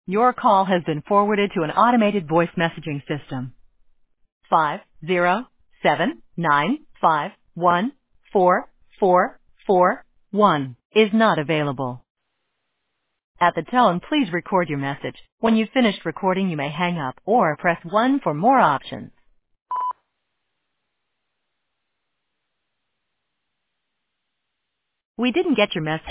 Your call has been forwarded to an automated voice messaging system. 50795144441 is not available. At the tone, please record your message. When you've finished recording, you may hang up or press 1 for more options. We didn't get your message.